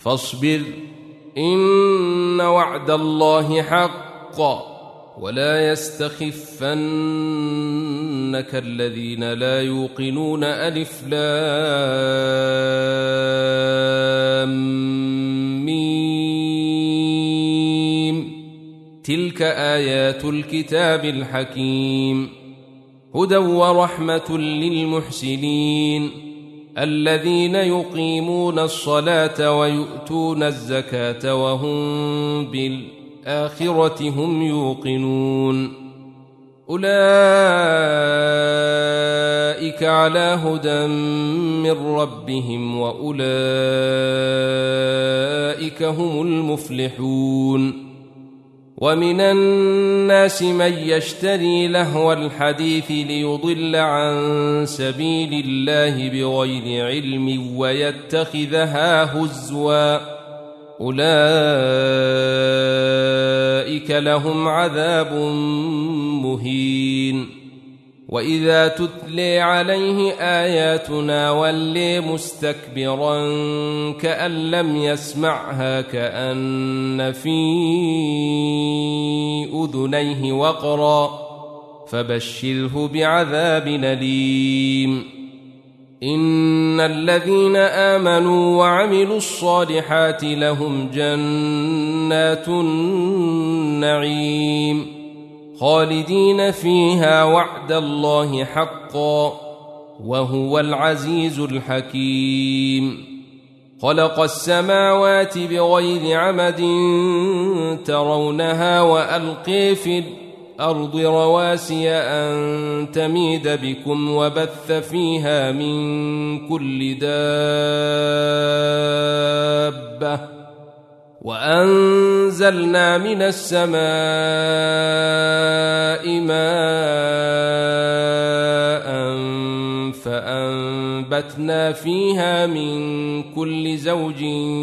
فاصبر إن وعد الله حق ولا يستخفنك الذين لا يوقنون ألف لام ميم تلك آيات الكتاب الحكيم هدى ورحمة للمحسنين الذين يقيمون الصلاة ويؤتون الزكاة وهم بالآخرة هم يوقنون أولئك على هدى من ربهم وأولئك هم المفلحون ومن الناس من يشتري لهو الحديث ليضل عن سبيل الله بغير علم ويتخذها هزوا أولئك لهم عذاب مهين وإذا تتلي عليه آياتنا ولي مستكبرا كأن لم يسمعها كأن في أذنيه وقرا فبشره بعذاب أليم إن الذين آمنوا وعملوا الصالحات لهم جنات النعيم خالدين فيها وعد الله حقا وهو العزيز الحكيم خلق السماوات بغير عمد ترونها وألقي في الأرض رواسي أن تميد بكم وبث فيها من كل دابة وأنزلنا من السماء ماء فأنبتنا فيها من كل زوج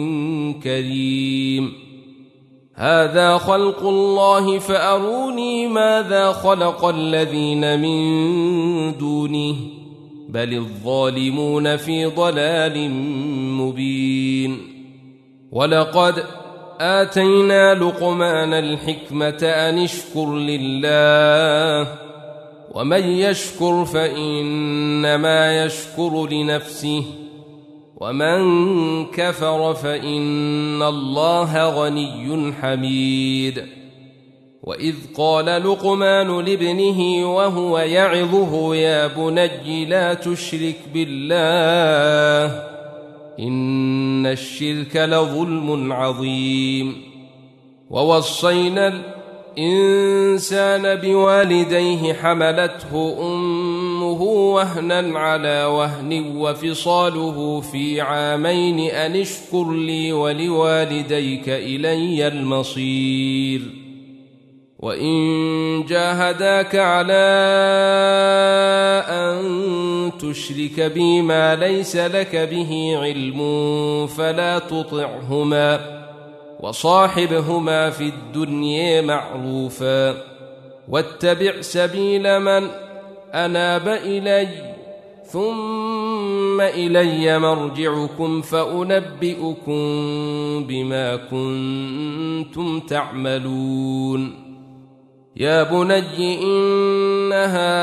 كريم هذا خلق الله فأروني ماذا خلق الذين من دونه بل الظالمون في ضلال مبين ولقد آتينا لقمان الحكمة أن اشكر لله ومن يشكر فإنما يشكر لنفسه ومن كفر فإن الله غني حميد وإذ قال لقمان لابنه وهو يعظه يا بني لا تشرك بالله إن الشرك لظلم عظيم ووصينا الإنسان بوالديه حملته أمه وهنا على وهن وفصاله في عامين أن اشكر لي ولوالديك إلي المصير وإن جاهداك على أن تشرك بي ما ليس لك به علم فلا تطعهما وصاحبهما في الدنيا معروفا واتبع سبيل من أناب إلي ثم إلي مرجعكم فأنبئكم بما كنتم تعملون يا بني إنها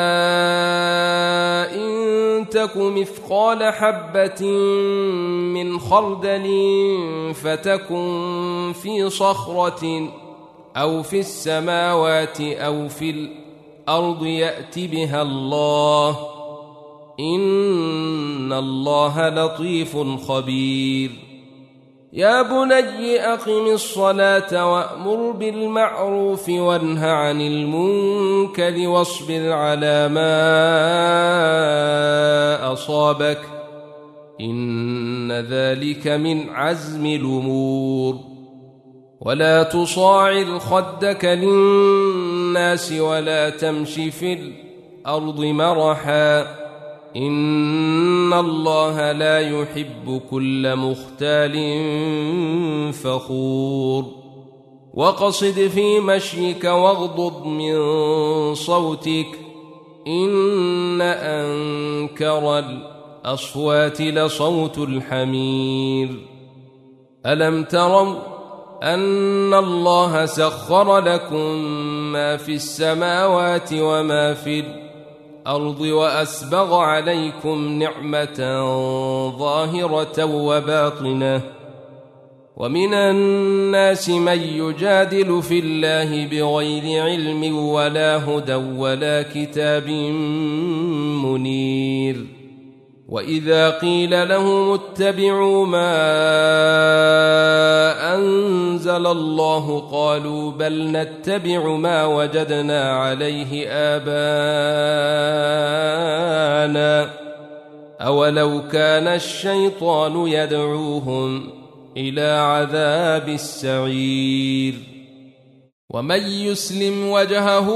إن تك مثقال حبة من خردل فتكن في صخرة أو في السماوات أو في الأرض يأت بها الله إن الله لطيف خبير يا بني أقم الصلاة وأمر بالمعروف وانه عن المنكر واصبر على ما أصابك إن ذلك من عزم الأمور ولا تصاعر خدك للناس ولا تمش في الأرض مرحا إن الله لا يحب كل مختال فخور وقصد في مشيك واغضض من صوتك إن أنكر الأصوات لصوت الحمير ألم تروا أن الله سخر لكم ما في السماوات وما في الأرض وأسبغ عليكم نعمة ظاهرة وباطنة ومن الناس من يجادل في الله بغير علم ولا هدى ولا كتاب منير وإذا قيل لهم اتبعوا ما أنزل الله قالوا بل نتبع ما وجدنا عليه آباءنا أولو كان الشيطان يدعوهم إلى عذاب السعير ومن يسلم وجهه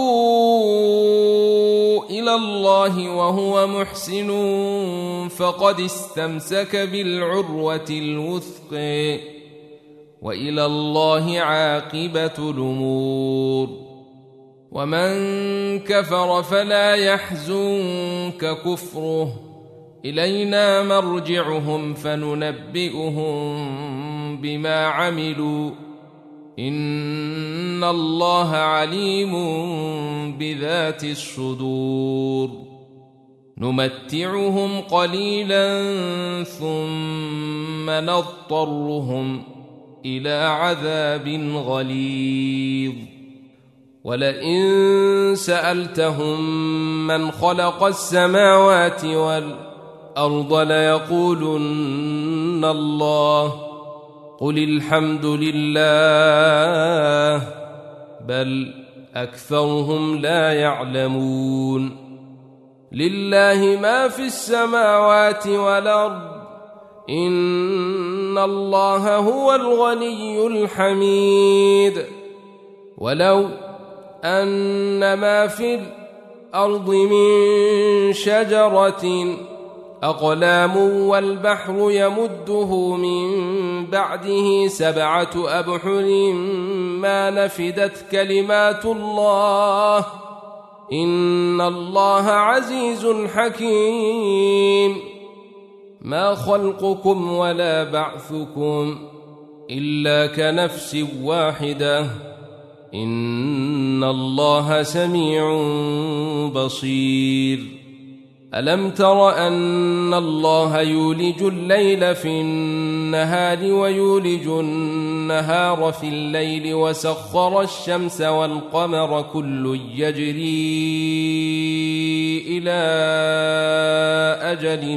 إلى الله وهو محسن فقد استمسك بالعروة الوثقى وإلى الله عاقبة الأمور ومن كفر فلا يحزنك كفره إلينا مرجعهم فننبئهم بما عملوا إن الله عليم بذات الصدور نمتعهم قليلا ثم نضطرهم إلى عذاب غليظ ولئن سألتهم من خلق السماوات والأرض ليقولن الله قل الحمد لله بل أكثرهم لا يعلمون لله ما في السماوات والأرض إن الله هو الغني الحميد ولو أن ما في الأرض من شجرة أقلام والبحر يمده من بعده 7 أبحر ما نفدت كلمات الله إن الله عزيز حكيم ما خلقكم ولا بعثكم إلا كنفس واحدة إن الله سميع بصير ألم تر أن الله يولج الليل في النهار ويولج النهار في الليل وسخر الشمس والقمر كل يجري إلى أجل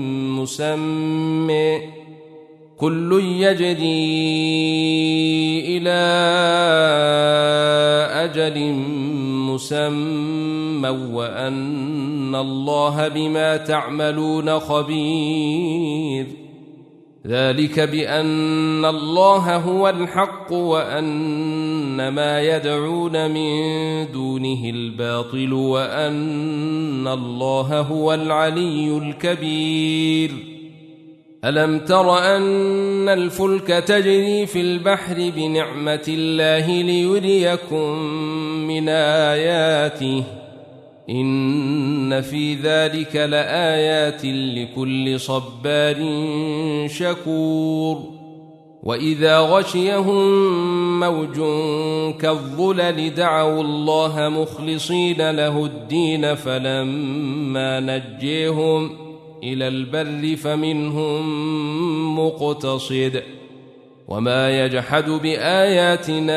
مسمى وأن الله بما تعملون خبير ذلك بأن الله هو الحق وأن ما يدعون من دونه الباطل وأن الله هو العلي الكبير ألم تر أن الفلك تجري في البحر بنعمة الله ليريكم من آياته إن في ذلك لآيات لكل صبار شكور وإذا غشيهم موج كالظلل دعوا الله مخلصين له الدين فلما نجيهم إلى البر فمنهم مقتصد وما يجحد بآياتنا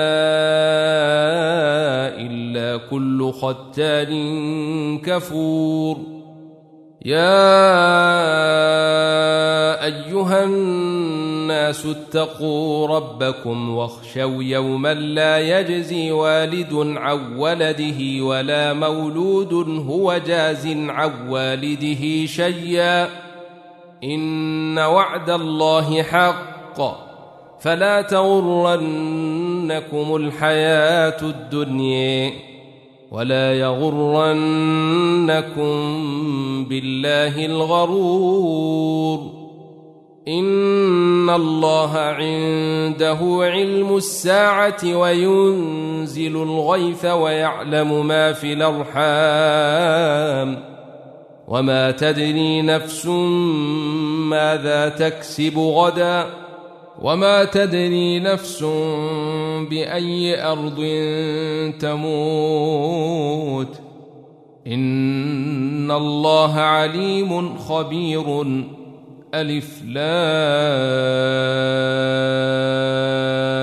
إلا كل ختان كفور يا أيها الناس اتقوا ربكم واخشوا يوما لا يجزي والد عن ولده ولا مولود هو جاز عن والده شيئا إن وعد الله حق فلا تغرنكم الحياة الدنيا ولا يغرنكم بالله الغرور إن الله عنده علم الساعة وينزل الغيث ويعلم ما في الأرحام وما تدري نفس ماذا تكسب غدا وما تدري نفس بأي أرض تموت إن الله عليم خبير. ألف لام